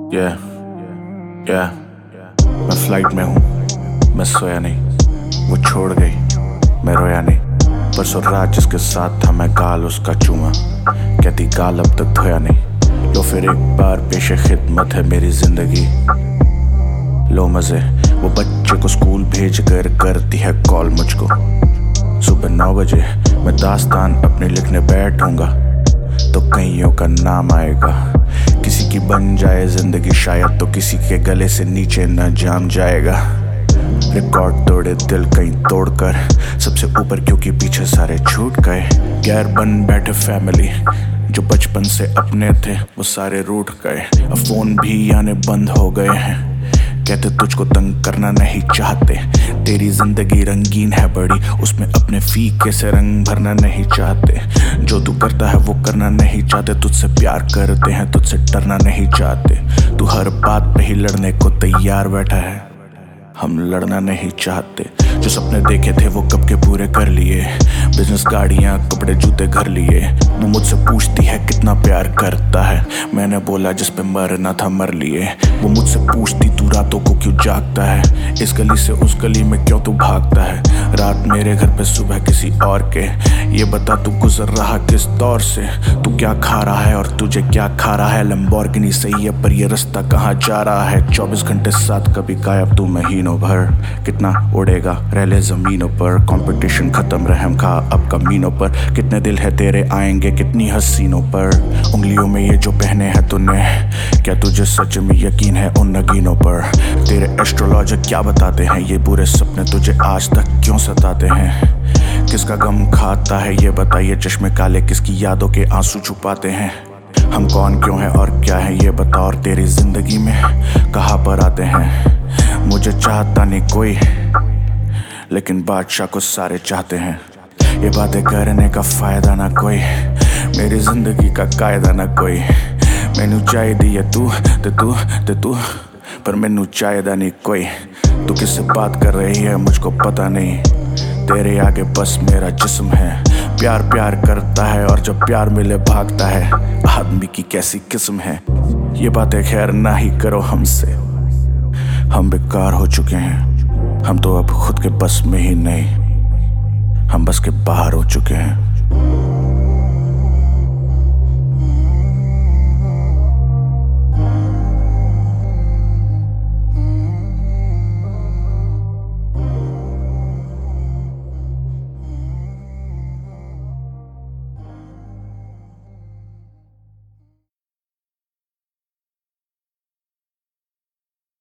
Yeah, yeah, मैं flight में हूँ, मैं सोया नहीं। वो छोड़ गई, मैं रोया नहीं। परसों रात जिसके साथ था मैं गाल उसका चूमा, कहती गाल अब तक धोया नहीं। लो फिर एक बार पेशे खिदमत है मेरी जिंदगी। लो मजे, वो बच्चे को स्कूल भेज कर करती है कॉल मुझको। सुबह 9 बजे मैं दास्तान अपनी लिखने बैठूंगा तो कईयों का नाम आएगा। किसी की बन जाए जिंदगी शायद तो किसी के गले से नीचे न जाम जाएगा। रिकॉर्ड तोड़े दिल कहीं तोड़कर सबसे ऊपर क्योंकि पीछे सारे छूट गए। गैर बन बैठे फैमिली जो बचपन से अपने थे वो सारे रूठ गए। अब फोन भी आने बंद हो गए हैं, कहते तुझको तंग करना नहीं चाहते। तेरी जिंदगी रंगीन है बड़ी, उसमें अपने फीके से रंग भरना नहीं चाहते। जो तू करता है वो करना नहीं चाहते, तुझसे प्यार करते हैं तुझसे डरना नहीं चाहते। तू हर बात पे ही लड़ने को तैयार बैठा है, हम लड़ना नहीं चाहते। जो सपने देखे थे वो कब के पूरे कर लिए, बिजनेस गाड़ियाँ कपड़े जूते घर लिए। वो मुझसे पूछती है कितना प्यार करता है, मैंने बोला जिस पे मरना था मर लिए। वो मुझसे पूछती तू रातों को क्यों जागता है, इस गली से उस गली में क्यों तू भागता है। रात मेरे घर पे सुबह किसी और के, ये बता तू गुजर रहा किस दौर से। तू क्या खा रहा है और तुझे क्या खा रहा है। लंबोर्गिनी सही है पर ये रास्ता कहाँ जा रहा है। 24 घंटे साथ कभी गायब तू महीनों भर, कितना उड़ेगा रह ले जमीनों पर। कंपटीशन खत्म रहम खा अब कमीनों पर, कितने दिल है तेरे आएंगे कितनी हसीनों पर। उंगलियों में ये जो पहने हैं तूने, क्या तुझे सच में यकीन है उन नगीनों पर। तेरे एस्ट्रोलॉजर क्या बताते हैं ये बुरे सपने तुझे आज तक क्यों सताते हैं। किसका गम खाता है ये बताइए, चश्मे काले किसकी यादों के आंसू छुपाते हैं। हम कौन क्यों हैं और क्या है ये बता, और तेरी जिंदगी में कहाँ पर आते हैं। मुझे चाहता नहीं कोई लेकिन बादशाह को सारे चाहते हैं। ये बातें करने का फायदा ना कोई, मेरी जिंदगी का कायदा ना कोई। मैनू चाहिदी है तू ते तू पर मैनू चाहिदा नहीं कोई। तू किससे बात कर रही है मुझको पता नहीं, तेरे आगे बस मेरा जिस्म है। प्यार प्यार करता है और जब प्यार मिले भागता है, आदमी की कैसी किस्म है। ये बातें खैर ना ही करो हमसे, हम बेकार हो चुके हैं। हम तो अब खुद के बस में ही नहीं, हम बस के बाहर हो चुके हैं।